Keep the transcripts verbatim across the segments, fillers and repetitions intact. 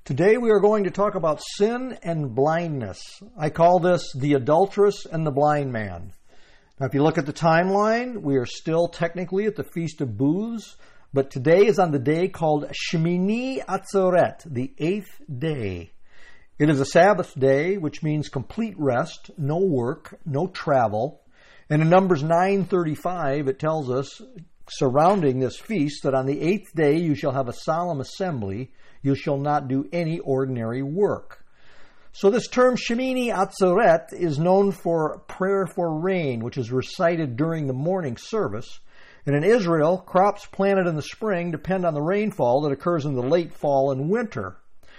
Today we are going to talk about sin and blindness. I call this the adulteress and the blind man. Now if you look at the timeline, we are still technically at the Feast of Booths, but today is on the day called Shemini Atzoret, the eighth day. It is a Sabbath day, which means complete rest, no work, no travel. And in Numbers nine thirty-five, it tells us, surrounding this feast, that on the eighth day you shall have a solemn assembly. You shall not do any ordinary work. So this term Shemini Atzoret is known for prayer for rain, which is recited during the morning service. And in Israel, crops planted in the spring depend on the rainfall that occurs in the late fall and winter.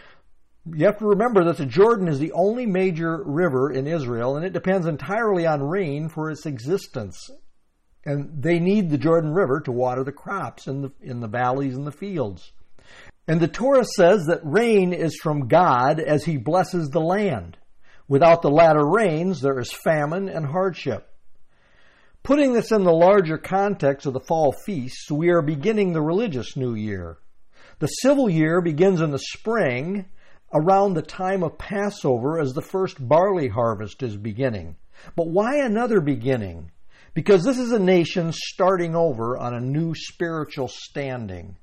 You have to remember that the Jordan is the only major river in Israel, and it depends entirely on rain for its existence. And they need the Jordan River to water the crops in the, in the valleys and the fields. And the Torah says that rain is from God as He blesses the land. Without the latter rains, there is famine and hardship. Putting this in the larger context of the fall feasts, we are beginning the religious new year. The civil year begins in the spring, around the time of Passover, as the first barley harvest is beginning. But why another beginning? Because this is a nation starting over on a new spiritual standing.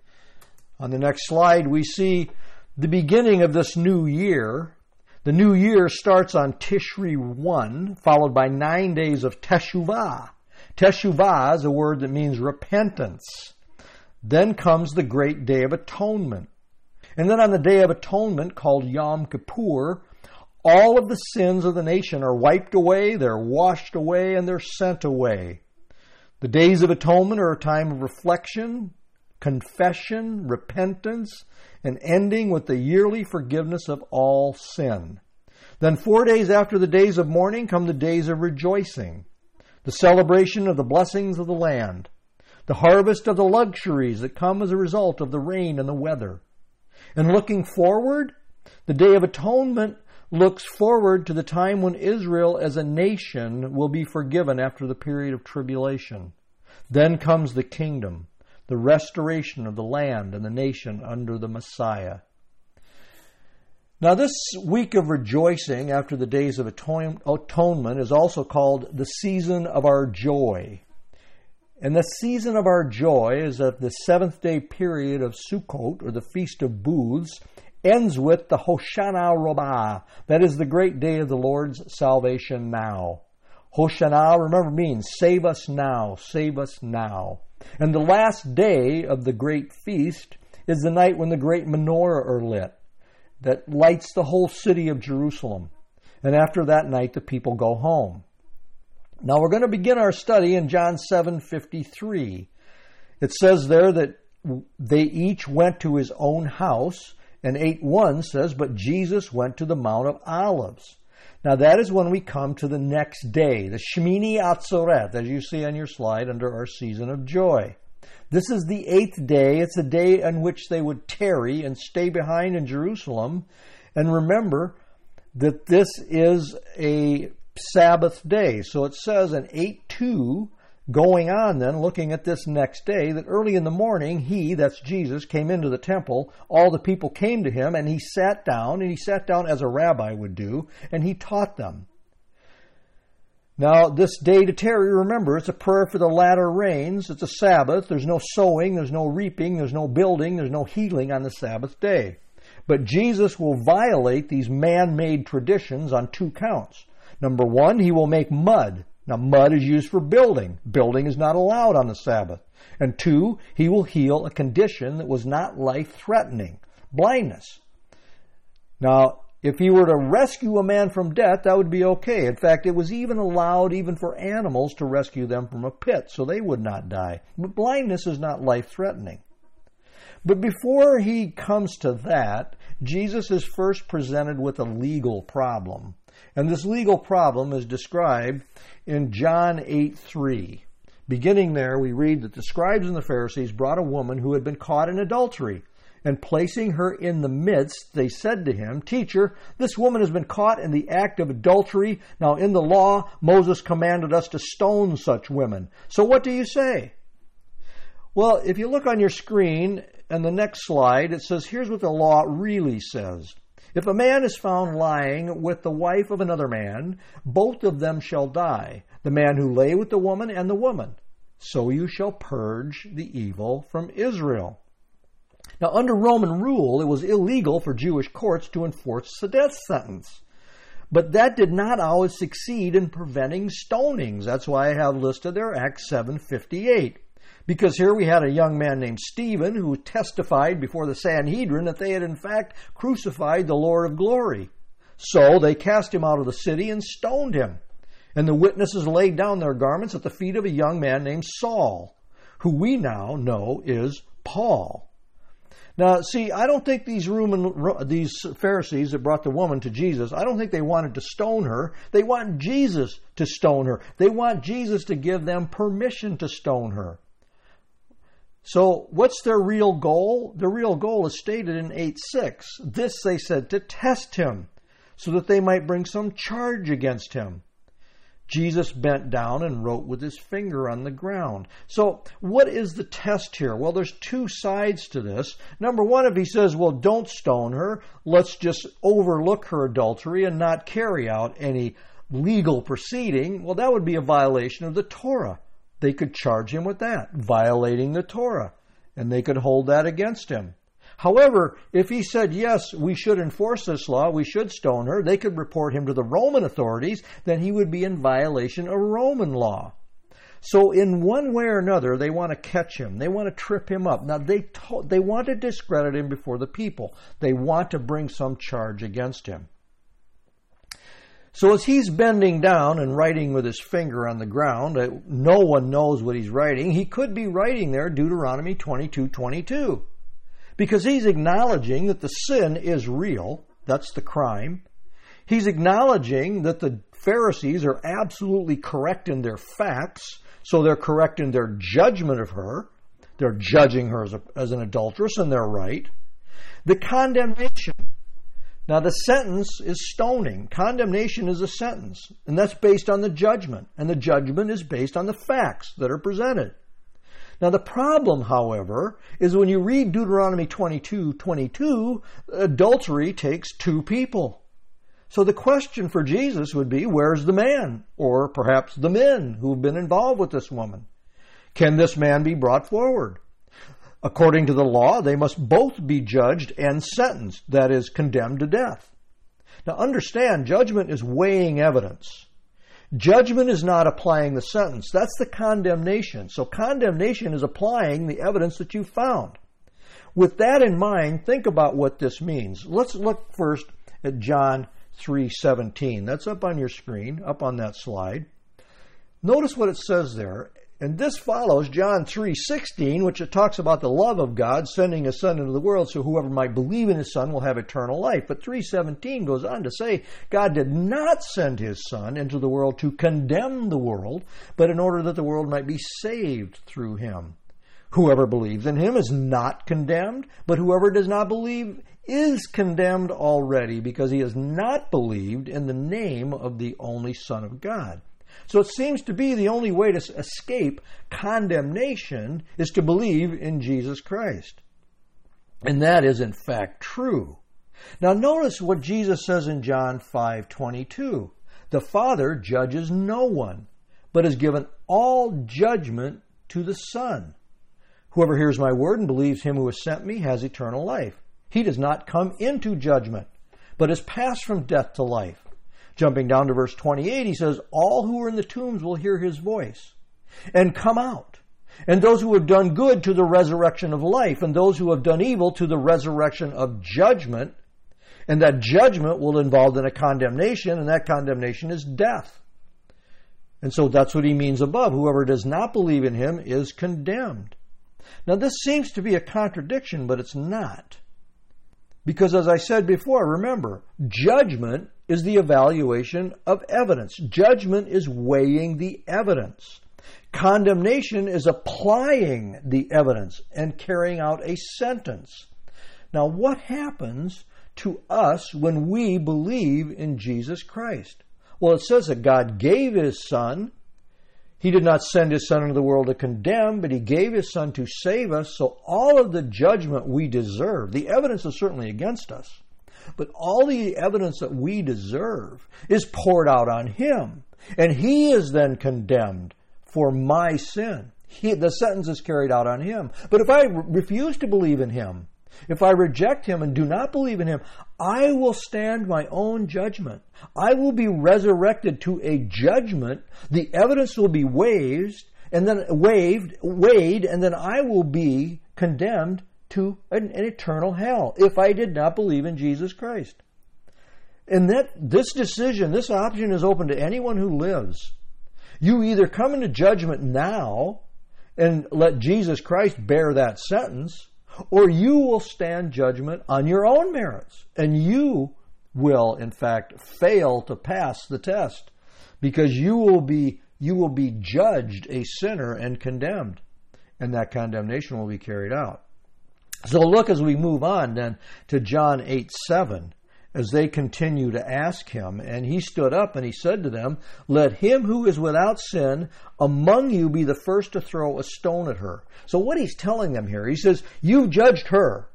On the next slide, we see the beginning of this new year. The new year starts on Tishri one, followed by nine days of Teshuvah. Teshuvah is a word that means repentance. Then comes the great Day of Atonement. And then on the Day of Atonement, called Yom Kippur, all of the sins of the nation are wiped away, they're washed away, and they're sent away. The Days of Atonement are a time of reflection, confession, repentance, and ending with the yearly forgiveness of all sin. Then four days after the days of mourning come the days of rejoicing, the celebration of the blessings of the land, the harvest of the luxuries that come as a result of the rain and the weather. And looking forward, the Day of Atonement looks forward to the time when Israel as a nation will be forgiven after the period of tribulation. Then comes the kingdom, the restoration of the land and the nation under the Messiah. Now this week of rejoicing after the days of atonement is also called the season of our joy. And the season of our joy is that the seventh day period of Sukkot, or the Feast of Booths, ends with the Hoshana Rabbah. That is the great day of the Lord's salvation now. Hoshana, remember, means save us now, save us now. And the last day of the great feast is the night when the great menorah are lit, that lights the whole city of Jerusalem. And after that night, the people go home. Now we're going to begin our study in John seven fifty-three. It says there that they each went to his own house, and eight one says, but Jesus went to the Mount of Olives. Now that is when we come to the next day, the Shemini Atzoret, as you see on your slide under our season of joy. This is the eighth day. It's a day on which they would tarry and stay behind in Jerusalem. And remember that this is a Sabbath day. So it says in eight two, going on then, looking at this next day, that early in the morning, he, that's Jesus, came into the temple. All the people came to him, and he sat down, and he sat down as a rabbi would do, and he taught them. Now, this day to tarry, remember, it's a prayer for the latter rains. It's a Sabbath. There's no sowing, there's no reaping, there's no building, there's no healing on the Sabbath day. But Jesus will violate these man-made traditions on two counts. Number one, he will make mud. Now, mud is used for building. Building is not allowed on the Sabbath. And two, he will heal a condition that was not life-threatening, blindness. Now, if he were to rescue a man from death, that would be okay. In fact, it was even allowed even for animals to rescue them from a pit, so they would not die. But blindness is not life-threatening. But before he comes to that, Jesus is first presented with a legal problem. And this legal problem is described in John eight three. Beginning there, we read that the scribes and the Pharisees brought a woman who had been caught in adultery. And placing her in the midst, they said to him, Teacher, this woman has been caught in the act of adultery. Now in the law, Moses commanded us to stone such women. So what do you say? Well, if you look on your screen, and the next slide, it says, here's what the law really says. If a man is found lying with the wife of another man, both of them shall die, the man who lay with the woman and the woman. So you shall purge the evil from Israel. Now, under Roman rule, it was illegal for Jewish courts to enforce the death sentence. But that did not always succeed in preventing stonings. That's why I have listed there Acts seven fifty-eight. Because here we had a young man named Stephen who testified before the Sanhedrin that they had in fact crucified the Lord of glory. So they cast him out of the city and stoned him. And the witnesses laid down their garments at the feet of a young man named Saul, who we now know is Paul. Now, see, I don't think these Roman, these Pharisees that brought the woman to Jesus, I don't think they wanted to stone her. They want Jesus to stone her. They want Jesus to give them permission to stone her. So what's their real goal? Their real goal is stated in eight six. This they said to test him, so that they might bring some charge against him. Jesus bent down and wrote with his finger on the ground. So what is the test here? Well, there's two sides to this. Number one, if he says, well, don't stone her, let's just overlook her adultery and not carry out any legal proceeding, well, that would be a violation of the Torah. They could charge him with that, violating the Torah, and they could hold that against him. However, if he said, yes, we should enforce this law, we should stone her, they could report him to the Roman authorities, then he would be in violation of Roman law. So in one way or another, they want to catch him. They want to trip him up. Now, they to- they want to discredit him before the people. They want to bring some charge against him. So as he's bending down and writing with his finger on the ground, no one knows what he's writing. He could be writing there Deuteronomy twenty-two twenty-two. Because he's acknowledging that the sin is real. That's the crime. He's acknowledging that the Pharisees are absolutely correct in their facts, so they're correct in their judgment of her. They're judging her as, a, as an adulteress, and they're right. The condemnation. Now, the sentence is stoning. Condemnation is a sentence, and that's based on the judgment, and the judgment is based on the facts that are presented. Now, the problem, however, is when you read Deuteronomy twenty-two twenty-two, adultery takes two people. So the question for Jesus would be, where's the man? Or perhaps the men who've been involved with this woman. Can this man be brought forward? According to the law, they must both be judged and sentenced, that is, condemned to death. Now, understand, judgment is weighing evidence. Judgment is not applying the sentence. That's the condemnation. So condemnation is applying the evidence that you found. With that in mind, think about what this means. Let's look first at John three seventeen. That's up on your screen, up on that slide. Notice what it says there. And this follows John three sixteen, which it talks about the love of God sending His Son into the world so whoever might believe in His Son will have eternal life. But three seventeen goes on to say God did not send His Son into the world to condemn the world, but in order that the world might be saved through Him. Whoever believes in Him is not condemned, but whoever does not believe is condemned already because he has not believed in the name of the only Son of God. So it seems to be the only way to escape condemnation is to believe in Jesus Christ. And that is in fact true. Now notice what Jesus says in John five twenty-two. The Father judges no one, but has given all judgment to the Son. Whoever hears my word and believes Him who has sent me has eternal life. He does not come into judgment, but is passed from death to life. Jumping down to verse twenty-eight, he says, all who are in the tombs will hear His voice and come out. And those who have done good to the resurrection of life, and those who have done evil to the resurrection of judgment. And that judgment will involve in a condemnation, and that condemnation is death. And so that's what he means above. Whoever does not believe in Him is condemned. Now this seems to be a contradiction, but it's not. Because as I said before, remember, judgment is the evaluation of evidence. Judgment is weighing the evidence. Condemnation is applying the evidence and carrying out a sentence. Now, what happens to us when we believe in Jesus Christ? Well, it says that God gave His Son. He did not send His Son into the world to condemn, but He gave His Son to save us. So all of the judgment we deserve, the evidence is certainly against us, but all the evidence that we deserve is poured out on Him. And He is then condemned for my sin. He, the sentence is carried out on Him. But if I re- refuse to believe in Him, if I reject Him and do not believe in Him, I will stand my own judgment. I will be resurrected to a judgment. The evidence will be waived, and then waived, weighed, and then I will be condemned to an, an eternal hell if I did not believe in Jesus Christ. And that this decision, this option is open to anyone who lives. You either come into judgment now and let Jesus Christ bear that sentence, or you will stand judgment on your own merits. And you will, in fact, fail to pass the test, because you will be you will be judged a sinner and condemned. And that condemnation will be carried out. So look as we move on then to John eight seven, as they continue to ask Him. And He stood up and He said to them, "Let him who is without sin among you be the first to throw a stone at her." So what He's telling them here, He says, you've judged her.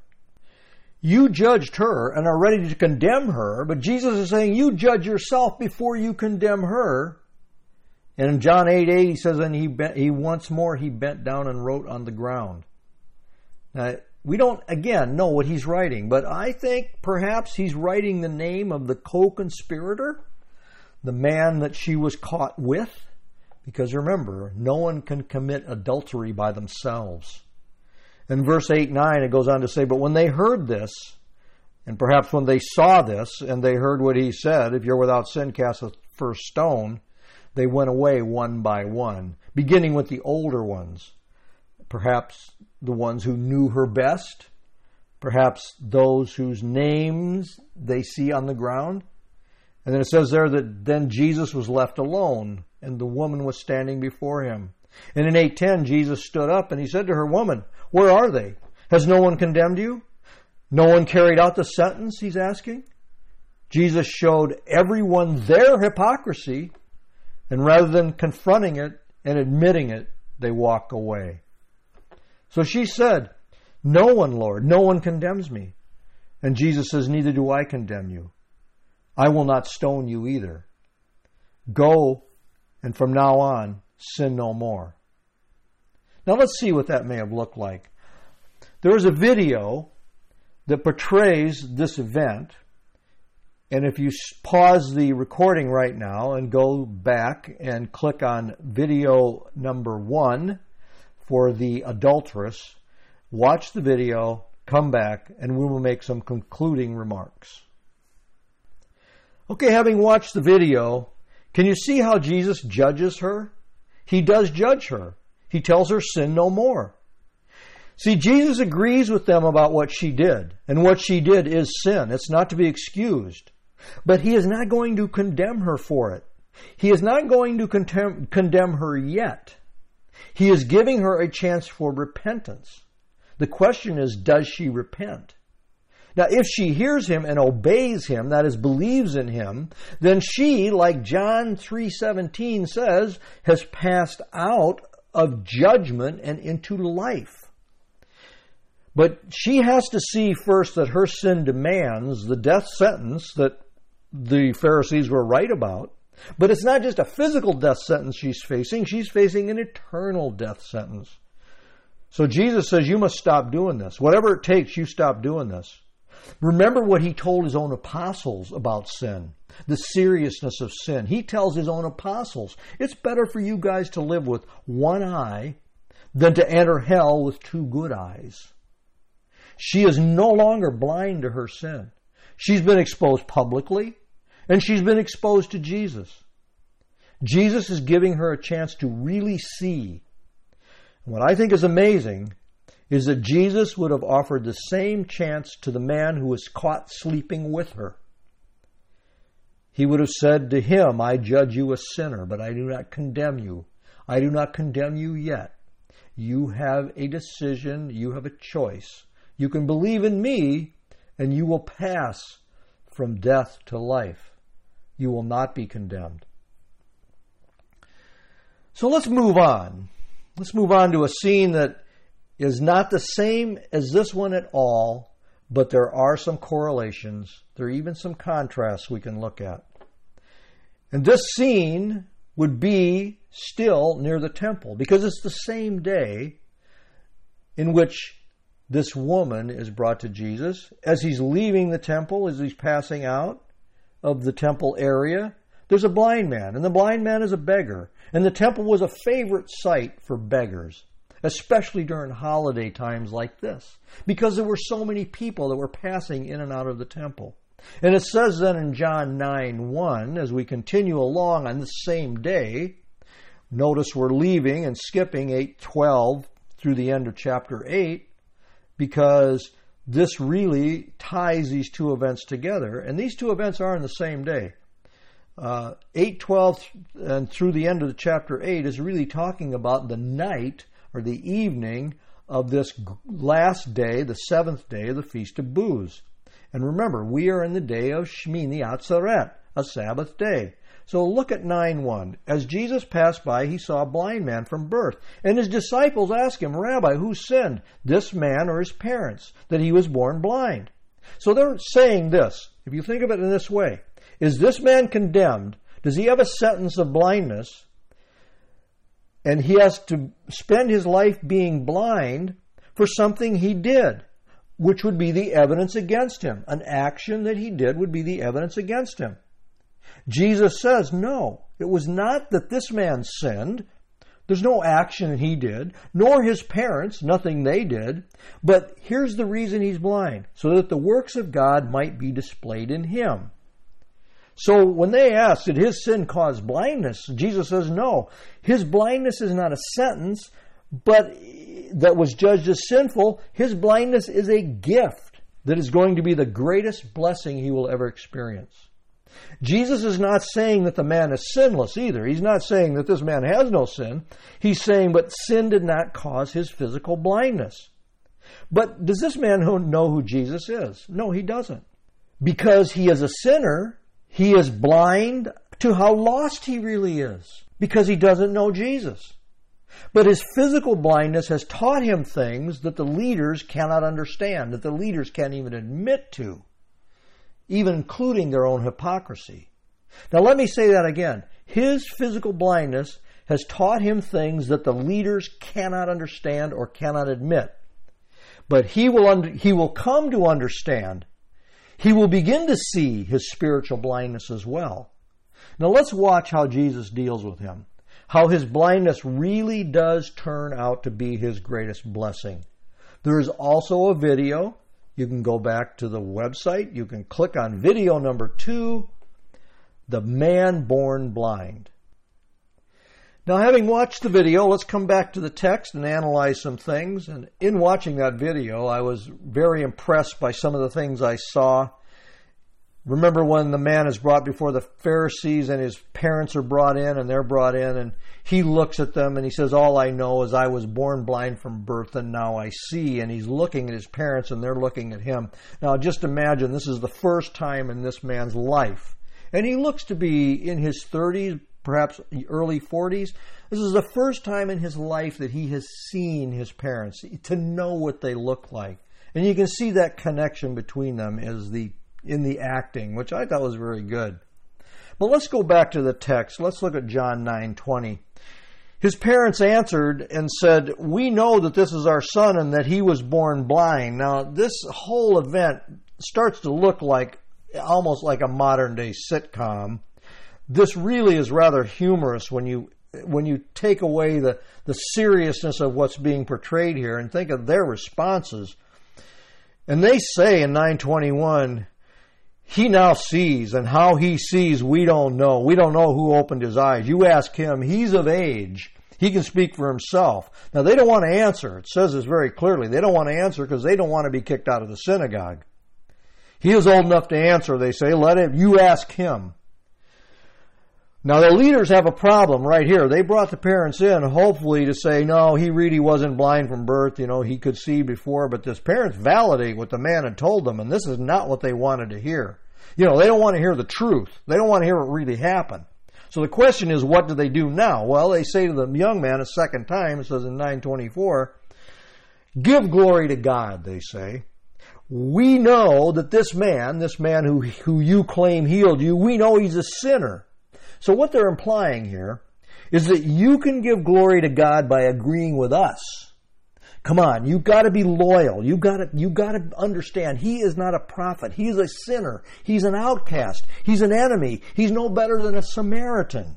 You judged her and are ready to condemn her, but Jesus is saying, you judge yourself before you condemn her. And in John eight eight, He says, and he, bent, he once more, He bent down and wrote on the ground. Now, we don't, again, know what He's writing, but I think perhaps He's writing the name of the co-conspirator, the man that she was caught with, because remember, no one can commit adultery by themselves. In verse eight nine, it goes on to say, but when they heard this, and perhaps when they saw this, and they heard what He said, if you're without sin, cast the first stone, they went away one by one, beginning with the older ones. Perhaps the ones who knew her best, perhaps those whose names they see on the ground. And then it says there that then Jesus was left alone, and the woman was standing before Him. And in eight ten, Jesus stood up and He said to her, "Woman, where are they? Has no one condemned you? No one carried out the sentence?" He's asking. Jesus showed everyone their hypocrisy, and rather than confronting it and admitting it, they walk away. So she said, "No one, Lord, no one condemns me." And Jesus says, "Neither do I condemn you. I will not stone you either. Go, and from now on, sin no more." Now let's see what that may have looked like. There is a video that portrays this event. And if you pause the recording right now and go back and click on video number one for the adulteress, watch the video, come back, and we will make some concluding remarks. Okay, having watched the video, can you see how Jesus judges her? He does judge her. He tells her, "Sin no more." See, Jesus agrees with them about what she did, and what she did is sin. It's not to be excused. But He is not going to condemn her for it. He is not going to condemn, condemn her yet. He is giving her a chance for repentance. The question is, does she repent? Now, if she hears Him and obeys Him, that is, believes in Him, then she, like John three seventeen says, has passed out of judgment and into life. But she has to see first that her sin demands the death sentence that the Pharisees were right about. But it's not just a physical death sentence she's facing. She's facing an eternal death sentence. So Jesus says, you must stop doing this. Whatever it takes, you stop doing this. Remember what He told His own apostles about sin, the seriousness of sin. He tells His own apostles, it's better for you guys to live with one eye than to enter hell with two good eyes. She is no longer blind to her sin. She's been exposed publicly, and she's been exposed to Jesus. Jesus is giving her a chance to really see. And what I think is amazing is that Jesus would have offered the same chance to the man who was caught sleeping with her. He would have said to him, "I judge you a sinner, but I do not condemn you. I do not condemn you yet. You have a decision. You have a choice. You can believe in me, and you will pass from death to life. You will not be condemned." So let's move on. Let's move on to a scene that is not the same as this one at all, but there are some correlations. There are even some contrasts we can look at. And this scene would be still near the temple, because it's the same day in which this woman is brought to Jesus. As he's leaving the temple, as he's passing out of the temple area, there's a blind man, and the blind man is a beggar. And the temple was a favorite site for beggars, especially during holiday times like this, because there were so many people that were passing in and out of the temple. And it says then in John nine one, as we continue along on the same day, notice we're leaving and skipping eight twelve through the end of chapter eight, because this really ties these two events together. And these two events are in the same day. Uh, eight twelve and through the end of the chapter eight is really talking about the night or the evening of this last day, the seventh day of the Feast of Booths. And remember, we are in the day of Shmini Atzeret, a Sabbath day. So look at nine one. As Jesus passed by, he saw a blind man from birth. And his disciples asked him, Rabbi, who sinned, this man or his parents, that he was born blind? So they're saying this. If you think of it in this way, is this man condemned? Does he have a sentence of blindness? And he has to spend his life being blind for something he did, which would be the evidence against him. An action that he did would be the evidence against him. Jesus says, no, it was not that this man sinned. There's no action he did, nor his parents, nothing they did. But here's the reason he's blind, so that the works of God might be displayed in him. So when they ask, did his sin cause blindness? Jesus says, no. His blindness is not a sentence, but that was judged as sinful. His blindness is a gift that is going to be the greatest blessing he will ever experience. Jesus is not saying that the man is sinless either. He's not saying that this man has no sin. He's saying, but sin did not cause his physical blindness. But does this man know who Jesus is? No, he doesn't. Because he is a sinner, he is blind to how lost he really is, because he doesn't know Jesus. But his physical blindness has taught him things that the leaders cannot understand, that the leaders can't even admit to, even including their own hypocrisy. Now let me say that again. His physical blindness has taught him things that the leaders cannot understand or cannot admit. But he will under, he will come to understand. He will begin to see his spiritual blindness as well. Now let's watch how Jesus deals with him. How his blindness really does turn out to be his greatest blessing. There is also a video. You can go back to the website. You can click on video number two, The Man Born Blind. Now, having watched the video, let's come back to the text and analyze some things. And in watching that video, I was very impressed by some of the things I saw. Remember when the man is brought before the Pharisees and his parents are brought in and they're brought in, and he looks at them and he says, all I know is I was born blind from birth and now I see. And he's looking at his parents and they're looking at him. Now just imagine this is the first time in this man's life. And he looks to be in his thirties, perhaps early forties. This is the first time in his life that he has seen his parents, to know what they look like. And you can see that connection between them as the in the acting, which I thought was very good. But let's go back to the text. Let's look at John nine twenty. His parents answered and said, we know that this is our son and that he was born blind. Now, this whole event starts to look like almost like a modern day sitcom. This really is rather humorous when you when you take away the, the seriousness of what's being portrayed here and think of their responses. And they say in nine twenty-one, he now sees, and how he sees, we don't know. We don't know who opened his eyes. You ask him, he's of age. He can speak for himself. Now, they don't want to answer. It says this very clearly. They don't want to answer because they don't want to be kicked out of the synagogue. He is old enough to answer, they say. Let him, you ask him. Now, the leaders have a problem right here. They brought the parents in, hopefully, to say, no, he really wasn't blind from birth. You know, he could see before. But this parents validate what the man had told them, and this is not what they wanted to hear. You know, they don't want to hear the truth. They don't want to hear what really happened. So the question is, what do they do now? Well, they say to the young man a second time, it says in nine twenty-four, give glory to God, they say. We know that this man, this man who, who you claim healed you, we know he's a sinner. So what they're implying here is that you can give glory to God by agreeing with us. Come on, you've got to be loyal. You've got to, you've got to understand he is not a prophet. He's a sinner. He's an outcast. He's an enemy. He's no better than a Samaritan.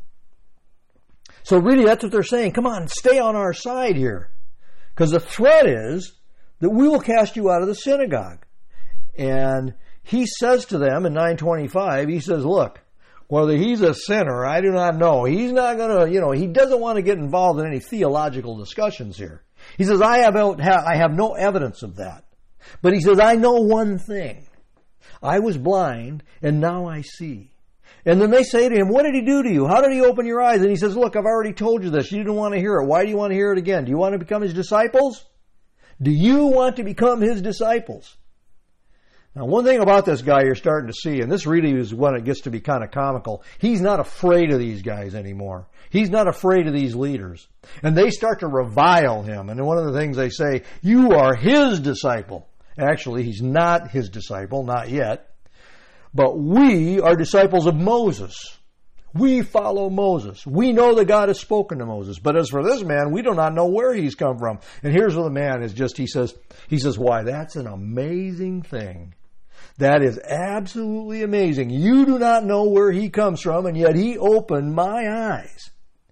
So really that's what they're saying. Come on, stay on our side here. Because the threat is that we will cast you out of the synagogue. And he says to them in nine twenty-five, he says, look, whether he's a sinner, I do not know. He's not going to, you know, he doesn't want to get involved in any theological discussions here. He says, I have, I have no evidence of that. But he says, I know one thing. I was blind, and now I see. And then they say to him, what did he do to you? How did he open your eyes? And he says, look, I've already told you this. You didn't want to hear it. Why do you want to hear it again? Do you want to become his disciples? Do you want to become his disciples? Now, one thing about this guy you're starting to see, and this really is when it gets to be kind of comical, he's not afraid of these guys anymore. He's not afraid of these leaders. And they start to revile him. And one of the things they say, you are his disciple. Actually, he's not his disciple, not yet. But we are disciples of Moses. We follow Moses. We know that God has spoken to Moses. But as for this man, we do not know where he's come from. And here's what the man is just, he says, he says, why, that's an amazing thing. That is absolutely amazing. You do not know where he comes from, and yet he opened my eyes.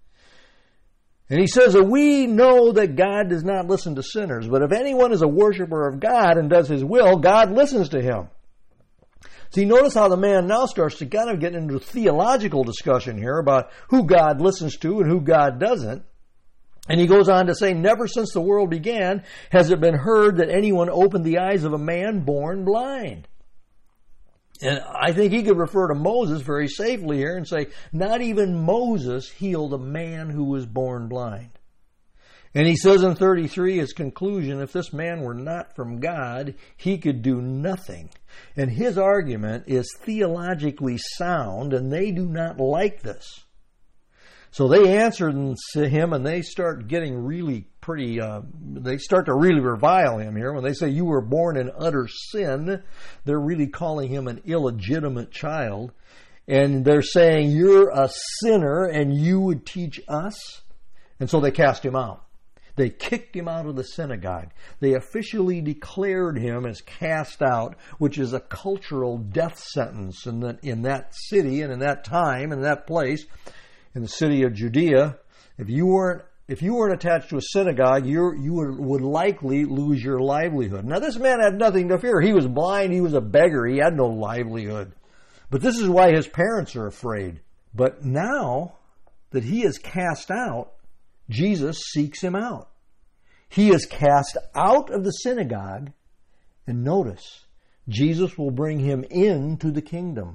And he says that we know that God does not listen to sinners, but if anyone is a worshiper of God and does his will, God listens to him. See, notice how the man now starts to kind of get into a theological discussion here about who God listens to and who God doesn't. And he goes on to say, never since the world began has it been heard that anyone opened the eyes of a man born blind. And I think he could refer to Moses very safely here and say, not even Moses healed a man who was born blind. And he says in thirty-three, his conclusion, if this man were not from God, he could do nothing. And his argument is theologically sound, and they do not like this. So they answer to him, and they start getting really pretty, uh, they start to really revile him here. When they say you were born in utter sin, they're really calling him an illegitimate child. And they're saying, you're a sinner, and you would teach us? And so they cast him out. They kicked him out of the synagogue. They officially declared him as cast out, which is a cultural death sentence in that, in that city and in that time and that place. In the city of Judea, if you weren't if you weren't attached to a synagogue, you you would, would likely lose your livelihood. Now, this man had nothing to fear. He was blind. He was a beggar. He had no livelihood. But this is why his parents are afraid. But now that he is cast out, Jesus seeks him out. He is cast out of the synagogue, and notice, Jesus will bring him into the kingdom.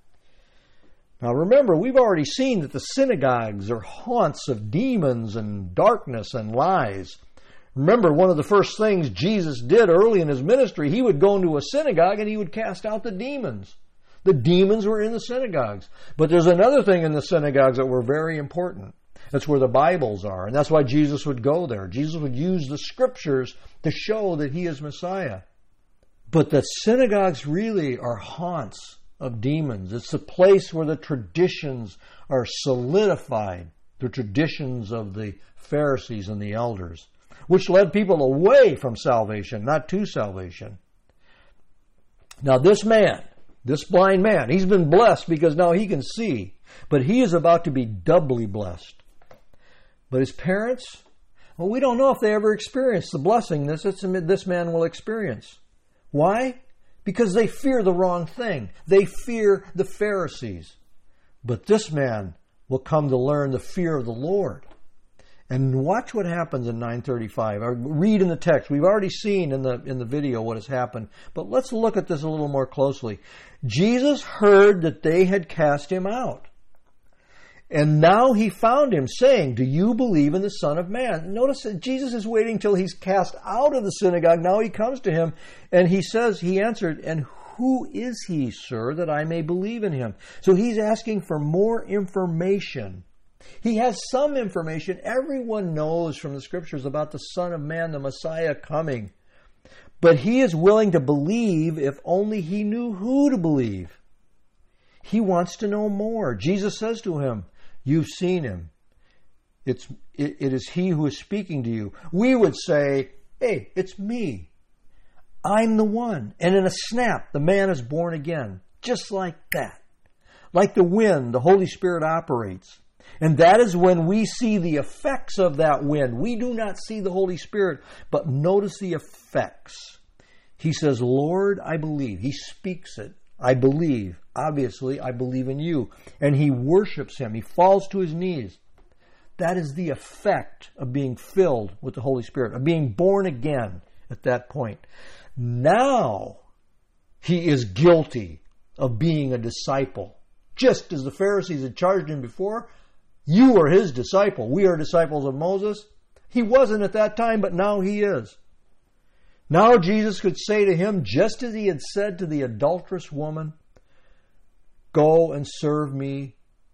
Now remember, we've already seen that the synagogues are haunts of demons and darkness and lies. Remember, one of the first things Jesus did early in his ministry, he would go into a synagogue and he would cast out the demons. The demons were in the synagogues. But there's another thing in the synagogues that were very important. That's where the Bibles are, and that's why Jesus would go there. Jesus would use the Scriptures to show that he is Messiah. But the synagogues really are haunts of demons. It's the place where the traditions are solidified, the traditions of the Pharisees and the elders, which led people away from salvation, not to salvation. Now this man, this blind man, he's been blessed because now he can see, but he is about to be doubly blessed. But his parents, well, we don't know if they ever experienced the blessing this, this man will experience. Why? Because they fear the wrong thing. They fear the Pharisees. But this man will come to learn the fear of the Lord. And watch what happens in nine thirty-five. Or read in the text. We've already seen in the in the video what has happened. But let's look at this a little more closely. Jesus heard that they had cast him out. And now he found him, saying, do you believe in the Son of Man? Notice that Jesus is waiting till he's cast out of the synagogue. Now he comes to him, and he says, he answered, and who is he, sir, that I may believe in him? So he's asking for more information. He has some information. Everyone knows from the Scriptures about the Son of Man, the Messiah, coming. But he is willing to believe if only he knew who to believe. He wants to know more. Jesus says to him, you've seen him. It's, it, it is he who is speaking to you. We would say, hey, it's me. I'm the one. And in a snap, the man is born again. Just like that. Like the wind, the Holy Spirit operates. And that is when we see the effects of that wind. We do not see the Holy Spirit, but notice the effects. He says, Lord, I believe. He speaks it. I believe. Obviously, I believe in you. And he worships him. He falls to his knees. That is the effect of being filled with the Holy Spirit, of being born again at that point. Now, he is guilty of being a disciple. Just as the Pharisees had charged him before, you are his disciple. We are disciples of Moses. He wasn't at that time, but now he is. Now Jesus could say to him, just as he had said to the adulterous woman, go and serve me,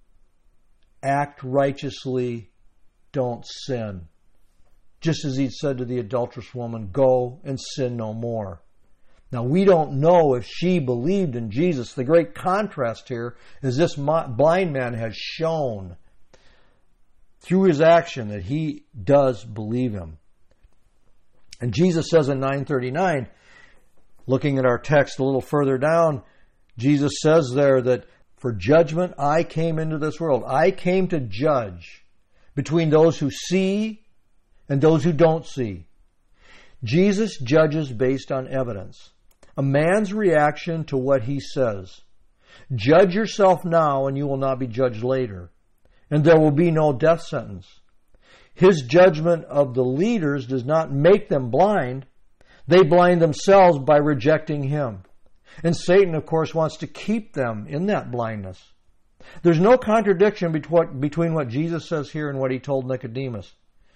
act righteously, don't sin. Just as he'd said to the adulterous woman, go and sin no more. Now, we don't know if she believed in Jesus. The great contrast here is this blind man has shown through his action that he does believe him. And Jesus says in nine thirty-nine, looking at our text a little further down, Jesus says there that for judgment I came into this world. I came to judge between those who see and those who don't see. Jesus judges based on evidence. A man's reaction to what he says. Judge yourself now and you will not be judged later. And there will be no death sentence. His judgment of the leaders does not make them blind. They blind themselves by rejecting him. And Satan, of course, wants to keep them in that blindness. There's no contradiction between what Jesus says here and what he told Nicodemus.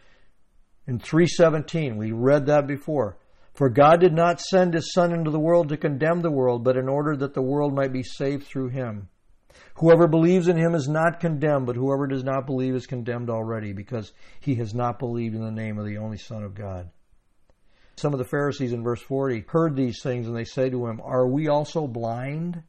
In three seventeen, we read that before. For God did not send his Son into the world to condemn the world, but in order that the world might be saved through him. Whoever believes in him is not condemned, but whoever does not believe is condemned already, because he has not believed in the name of the only Son of God. Some of the Pharisees in verse forty heard these things, and they say to him, are we also blind?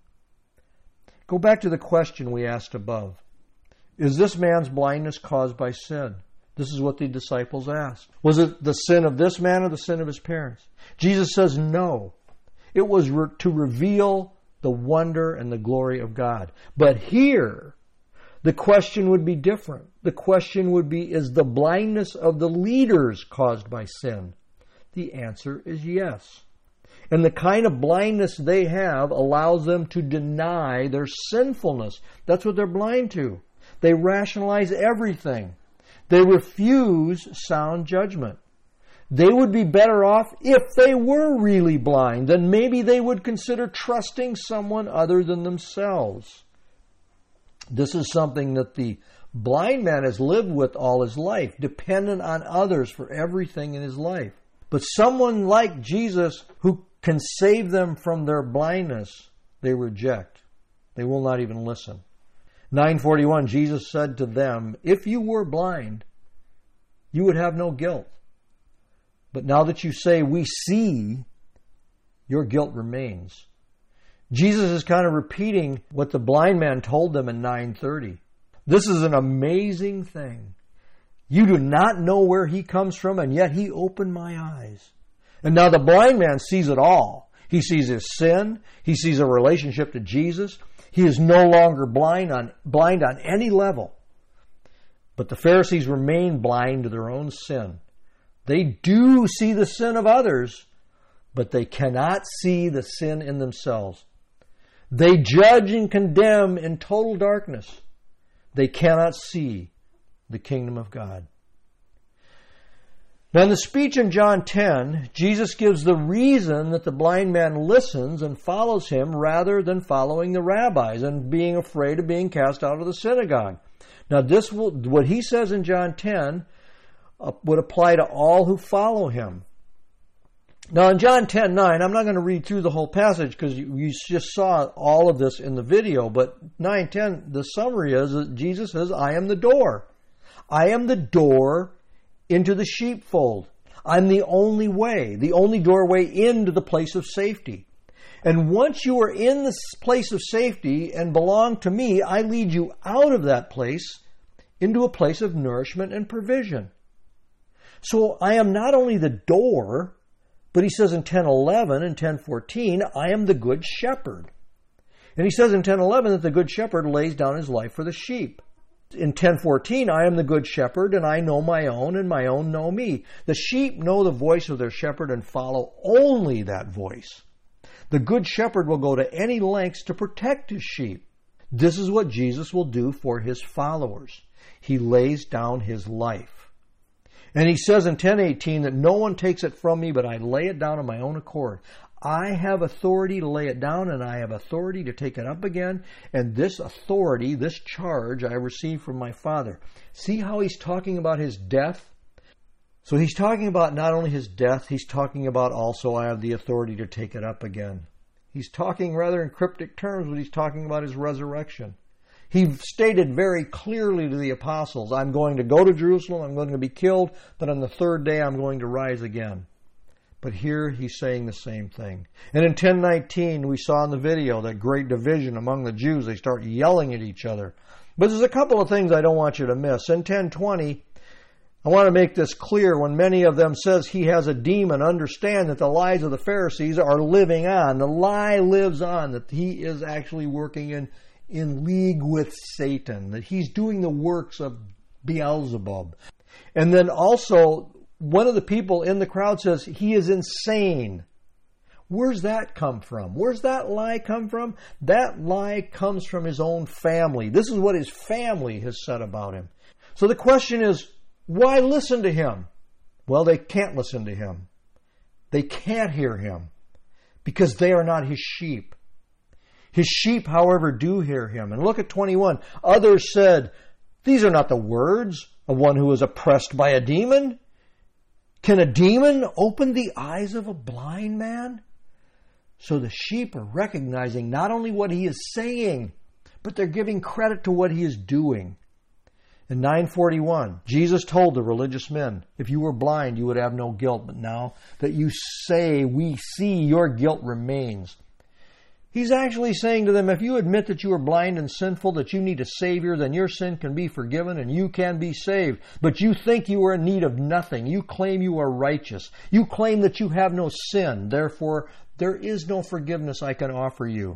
Go back to the question we asked above. Is this man's blindness caused by sin? This is what the disciples asked. Was it the sin of this man or the sin of his parents? Jesus says no. It was re- to reveal the wonder and the glory of God. But here, the question would be different. The question would be, is the blindness of the leaders caused by sin? The answer is yes. And the kind of blindness they have allows them to deny their sinfulness. That's what they're blind to. They rationalize everything. They refuse sound judgment. They would be better off if they were really blind. Then maybe they would consider trusting someone other than themselves. This is something that the blind man has lived with all his life, dependent on others for everything in his life. But someone like Jesus who can save them from their blindness, they reject. They will not even listen. nine forty-one, Jesus said to them, if you were blind, you would have no guilt. But now that you say, we see, your guilt remains. Jesus is kind of repeating what the blind man told them in nine thirty. This is an amazing thing. You do not know where he comes from, and yet he opened my eyes. And now the blind man sees it all. He sees his sin. He sees a relationship to Jesus. He is no longer blind on, blind on any level. But the Pharisees remain blind to their own sin. They do see the sin of others, but they cannot see the sin in themselves. They judge and condemn in total darkness. They cannot see the kingdom of God. Now in the speech in John ten, Jesus gives the reason that the blind man listens and follows him rather than following the rabbis and being afraid of being cast out of the synagogue. Now this will, what he says in John ten uh, would apply to all who follow him. Now in John ten nine, I'm not going to read through the whole passage because you, you just saw all of this in the video, but nine ten, the summary is that Jesus says, I am the door. I am the door into the sheepfold. I'm the only way, the only doorway into the place of safety. And once you are in this place of safety and belong to me, I lead you out of that place into a place of nourishment and provision. So I am not only the door, but he says in ten eleven and ten fourteen, I am the good shepherd. And he says in ten eleven that the good shepherd lays down his life for the sheep. In ten fourteen, I am the good shepherd, and I know my own, and my own know me. The sheep know the voice of their shepherd and follow only that voice. The good shepherd will go to any lengths to protect his sheep. This is what Jesus will do for his followers. He lays down his life. And he says in ten eighteen that no one takes it from me, but I lay it down on my own accord. I have authority to lay it down, and I have authority to take it up again. And this authority, this charge, I received from my Father. See how he's talking about his death? So he's talking about not only his death, he's talking about also I have the authority to take it up again. He's talking rather in cryptic terms, but he's talking about his resurrection. He stated very clearly to the apostles, I'm going to go to Jerusalem, I'm going to be killed, but on the third day I'm going to rise again. But here he's saying the same thing. And in ten nineteen, we saw in the video that great division among the Jews. They start yelling at each other. But there's a couple of things I don't want you to miss. In ten twenty, I want to make this clear. When many of them says he has a demon, understand that the lies of the Pharisees are living on. The lie lives on, that he is actually working in in league with Satan, that he's doing the works of Beelzebub. And then also, one of the people in the crowd says he is insane. Where's that come from? Where's that lie come from? That lie comes from his own family. This is what his family has said about him. So the question is, why listen to him? Well, they can't listen to him. They can't hear him because they are not his sheep. His sheep, however, do hear him. And look at twenty-one. Others said, these are not the words of one who is oppressed by a demon. Can a demon open the eyes of a blind man? So the sheep are recognizing not only what he is saying, but they're giving credit to what he is doing. In nine forty-one, Jesus told the religious men, if you were blind, you would have no guilt. But now that you say, we see, your guilt remains. He's actually saying to them, if you admit that you are blind and sinful, that you need a Savior, then your sin can be forgiven and you can be saved. But you think you are in need of nothing. You claim you are righteous. You claim that you have no sin. Therefore, there is no forgiveness I can offer you.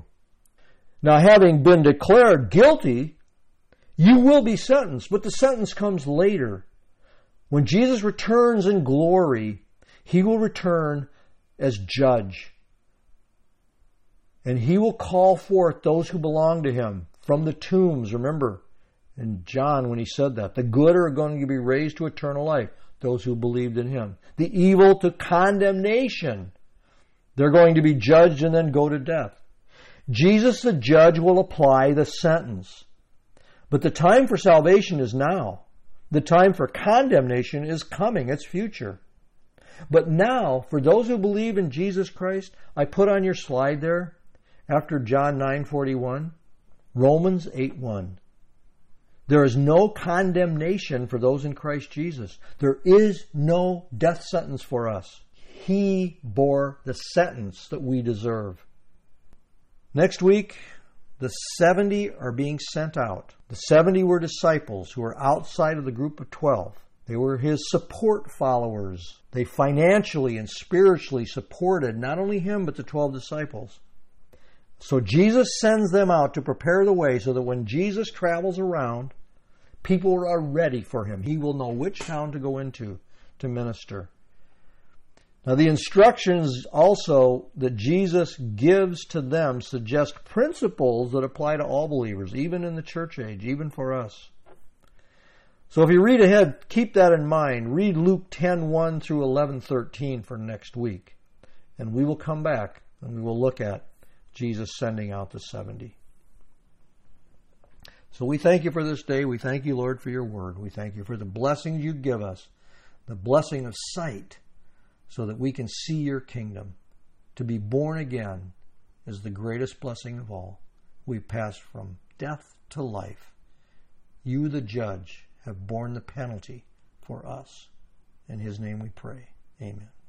Now, having been declared guilty, you will be sentenced, but the sentence comes later. When Jesus returns in glory, he will return as judge. And he will call forth those who belong to him from the tombs. Remember, in John when he said that, the good are going to be raised to eternal life, those who believed in him. The evil to condemnation. They're going to be judged and then go to death. Jesus the judge will apply the sentence. But the time for salvation is now. The time for condemnation is coming. It's future. But now, for those who believe in Jesus Christ, I put on your slide there, after John nine forty-one, Romans eight one. There is no condemnation for those in Christ Jesus. There is no death sentence for us. He bore the sentence that we deserve. Next week, the seventy are being sent out. The seventy were disciples who were outside of the group of twelve. They were his support followers. They financially and spiritually supported not only him, but the twelve disciples. So Jesus sends them out to prepare the way so that when Jesus travels around, people are ready for him. He will know which town to go into to minister. Now, the instructions also that Jesus gives to them suggest principles that apply to all believers, even in the church age, even for us. So if you read ahead, keep that in mind. Read Luke ten one through eleven thirteen for next week. And we will come back and we will look at Jesus sending out the seventy. So we thank you for this day. We thank you, Lord, for your word. We thank you for the blessings you give us, the blessing of sight, so that we can see your kingdom. To be born again is the greatest blessing of all. We pass from death to life. You, the judge, have borne the penalty for us. In his name we pray. Amen.